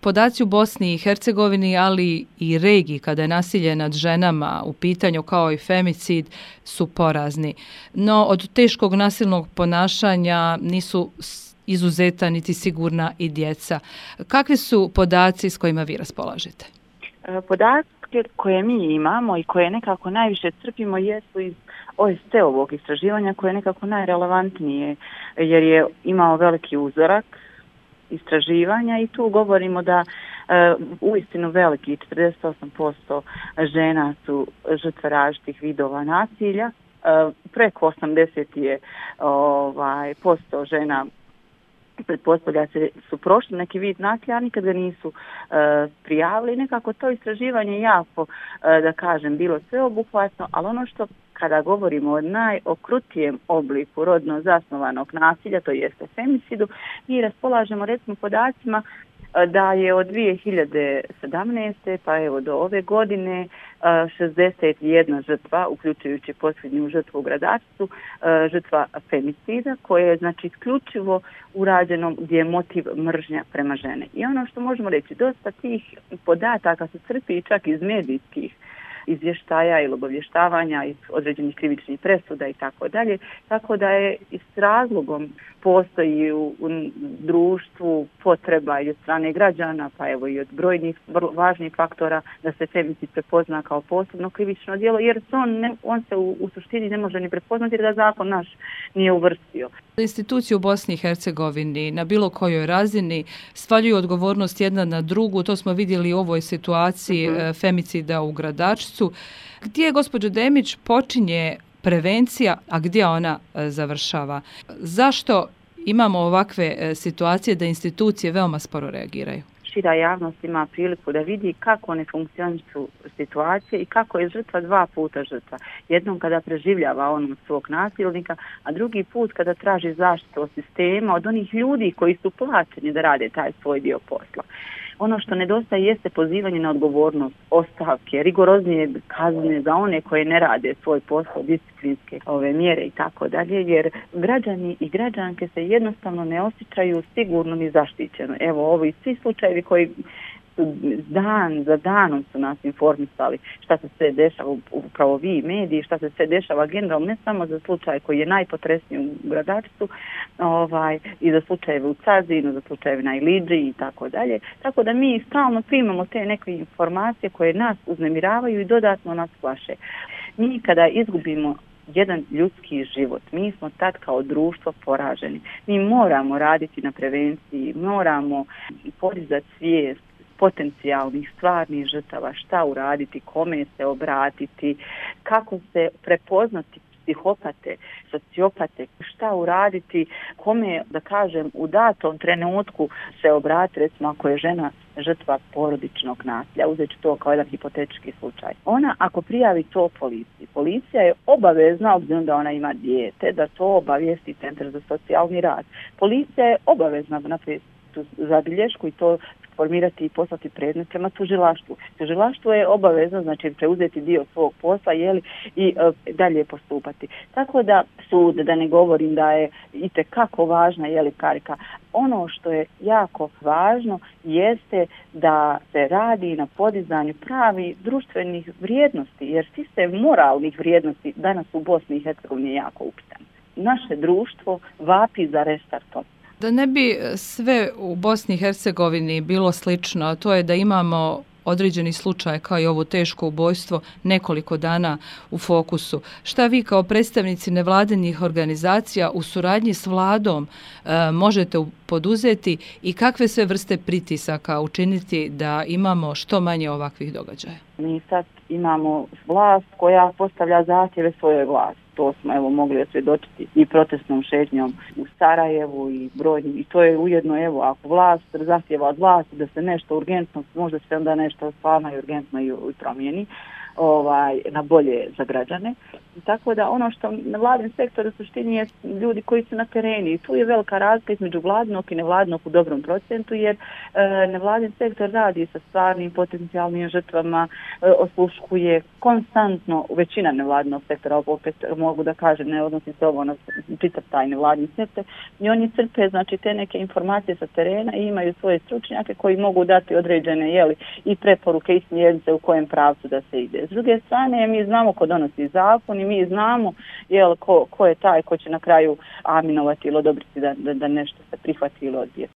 Podaci u Bosni i Hercegovini, ali i regiji kada je nasilje nad ženama u pitanju kao i femicid su porazni. No od teškog nasilnog ponašanja nisu izuzeta niti sigurna i djeca. Kakvi su podaci s kojima vi raspolažete? Podatke koje mi imamo i koje nekako najviše crpimo jesu iz OST-ovog istraživanja koje je nekako najrelevantnije jer je imao veliki uzorak istraživanja i tu govorimo da uistinu veliki 48% žena su žrtve različitih vidova nasilja, preko 80% je posto žena pretpostavlja se su prošli neki vid nasilja, a nikad ga nisu prijavili. Nekako to istraživanje jako, da kažem, bilo sveobuhvatno, ali ono što kada govorimo o najokrutijem obliku rodno zasnovanog nasilja, to jeste femicidu, mi raspolažemo recimo podacima da je od 2017. pa evo do ove godine 61 žrtva, uključujući posljednju žrtvu u Gradačcu, žrtva femicida koje je znači isključivo urađeno gdje je motiv mržnja prema žene. I ono što možemo reći, dosta tih podataka se crpi čak iz medijskih izvještaja ili obavještavanja iz određenih krivičnih presuda i tako dalje. Tako da je i s razlogom postoji u društvu potreba i od strane građana, pa evo i od brojnih važnih faktora da se femicid prepozna kao posebno krivično djelo, jer on se u suštini ne može ni prepoznati jer da zakon naš nije uvrstio. Institucije u Bosni i Hercegovini na bilo kojoj razini svaljuju odgovornost jedna na drugu, to smo vidjeli u ovoj situaciji femicida u Gradačcu. Gdje, gospođo Demić, počinje prevencija, a gdje ona završava? Zašto imamo ovakve situacije da institucije veoma sporo reagiraju? Šira javnost ima priliku da vidi kako ne funkcionišu situacije i kako je žrtva dva puta žrtva. Jednom kada preživljava on od svog nasilnika, a drugi put kada traži zaštitu od sistema, od onih ljudi koji su plaćeni da rade taj svoj dio posla. Ono što nedostaje jeste pozivanje na odgovornost, ostavke, rigoroznije kazne za one koje ne rade svoj posao, disciplinske mjere i tako dalje, jer građani i građanke se jednostavno ne osjećaju sigurno ni zaštićeno. Evo, ovi svi slučajevi koji dan za danom su nas informisali šta se sve dešava, upravo vi mediji, šta se sve dešava generalno, ne samo za slučaj koji je najpotresniji u Gradačcu, i za slučajeve u Cazinu, za slučajeve na Ilidži i tako dalje. Tako da mi stalno primamo te neke informacije koje nas uznemiravaju i dodatno nas plaše. Mi kada izgubimo jedan ljudski život, mi smo tad kao društvo poraženi. Mi moramo raditi na prevenciji, moramo podizati svijest potencijalnih stvarnih žrtava, šta uraditi, kome se obratiti, kako se prepoznati psihopate, sociopate, šta uraditi, kome, da kažem, u datom trenutku se obrati, recimo ako je žena žrtva porodičnog nasilja, uzet ću to kao jedan hipotetički slučaj. Ona ako prijavi to policiji, policija je obavezna, obzirom da ona ima dijete, da to obavijesti Centar za socijalni rad. Policija je obavezna napraviti tu zabilješku i to formirati i poslati predmet prema tužilaštvu. Tužilaštvo je obavezno, znači preuzeti dio svog posla i dalje postupati. Tako da sud, da ne govorim da je itekako važna karika. Ono što je jako važno jeste da se radi na podizanju pravi društvenih vrijednosti, jer sistem moralnih vrijednosti danas u Bosni i Hercegovini je jako upitan. Naše društvo vapi za restartom. Da ne bi sve u Bosni i Hercegovini bilo slično, a to je da imamo određeni slučaj kao i ovo teško ubojstvo nekoliko dana u fokusu. Šta vi kao predstavnici nevladinih organizacija u suradnji s vladom možete poduzeti i kakve sve vrste pritisaka učiniti da imamo što manje ovakvih događaja? Mi sad imamo vlast koja postavlja zahtjeve svojoj vlasti. To smo mogli svjedočiti i protestnom šetnjom u Sarajevu i brojnim. I to je ujedno, ako vlast zahtjeva od vlasti da se nešto urgentno, možda se onda nešto stvarno i urgentno i promijeni. na bolje za građane. Tako da ono što nevladin sektor u suštini je ljudi koji su na terenu i tu je velika razlika između vladinog i nevladinog u dobrom procentu, jer nevladin sektor radi sa stvarnim potencijalnim žrtvama, osluškuje konstantno, većina nevladinog sektora, opet mogu da kažem, ne odnosi se ovo na čitav taj nevladin sektor, i oni crpe znači te neke informacije sa terena i imaju svoje stručnjake koji mogu dati određene i preporuke i smjernice u kojem pravcu da se ide. S druge strane, mi znamo ko donosi zakon i mi znamo ko je taj ko će na kraju aminovati ili odobriti da nešto se prihvati ili odbije.